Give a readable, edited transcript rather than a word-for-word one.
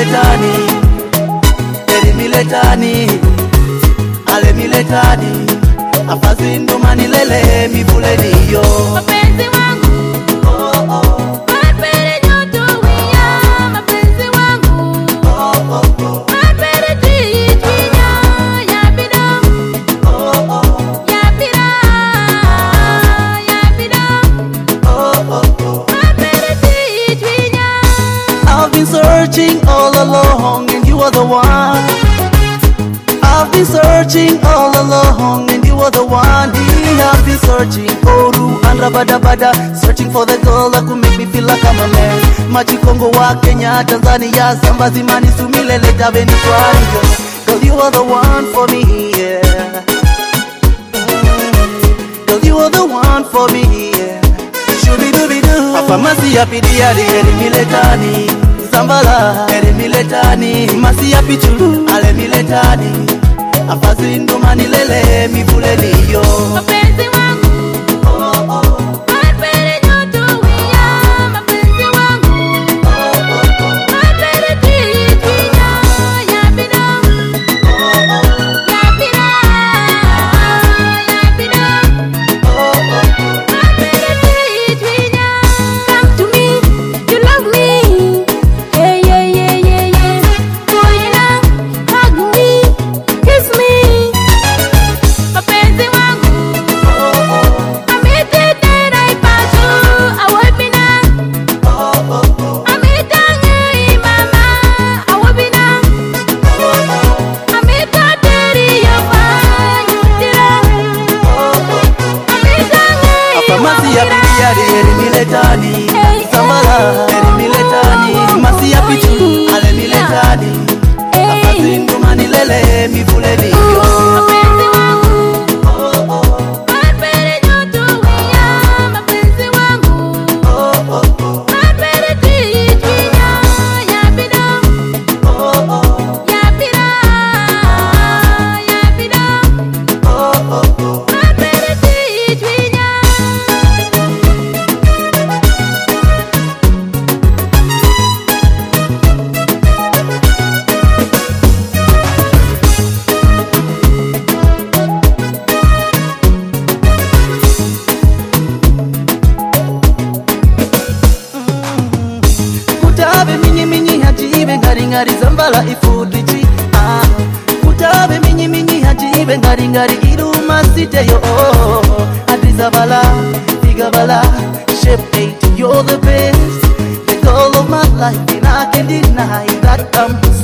miletani, eri miletani, ale miletani, afazindo manilele mibuleni yo. Mapenzi wangu, mapere nyoto wia. Mapenzi wangu, mapere tijwinya. Yapida, yapida, yapida, mapere tijwinya. I've been searching all along and you are the one. I've been searching all along and you are the one. I've been searching Oru and Rabadabada, searching for the girl that could make me feel like I'm a man. Machi Kongo wa Kenya, Tanzania, Sambazi mani sumilele tabeni swari girl. Girl, you are the one for me, yeah. Girl, you are the one for me, yeah. Shubidubidu Apa masi ya pidia di eri miletani, Zambala eri miletani, masi ya pichuru ale miletani, afazindo manilele mibuleni yo. Mapenzi wangu, mapere nyoto wia. Mapenzi wangu, mapere tijwinya. Yapida, yapida, yapida, mapere tijwinya. Come to me, you love me. Yeah, yeah, yeah, yeah, yeah. Boy, you know, hug me, kiss me. Mapenzi wangu, amitete naipatu, awabina. Amitangei mama, awabina. Amitateri yofa, nyutira. Amitangei Apa masi ya pidia di eri miletani, Zambala eri miletani, masi ya pichuru ale miletani, afazindo manilele mibuleni yo. Mapenzi wangu, mapere nyoto wia. Mapenzi wangu, mapere tijwinya. Yapida, yapida, yapida, mapere tijwinya. Kutabe minyi minyi hajibe ngari ngari Zambala ifudichi. Kutabe minyi minyi hajibe ngari ngari iruma site yo. Adizabala, Figabala, Shape 8, you're the best, the girl of my life, and I can deny that I'm